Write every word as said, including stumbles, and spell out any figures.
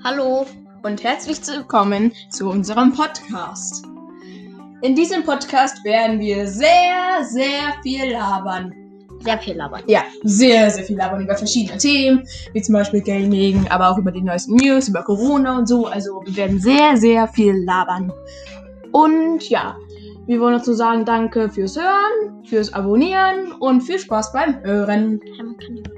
Hallo und herzlich willkommen zu unserem Podcast. In diesem Podcast werden wir sehr, sehr viel labern. Sehr viel labern. Ja, sehr, sehr viel labern über verschiedene Themen, wie zum Beispiel Gaming, aber auch über die neuesten News, über Corona und so. Also wir werden sehr, sehr viel labern. Und ja, wir wollen dazu sagen, danke fürs Hören, fürs Abonnieren und viel Spaß beim Hören.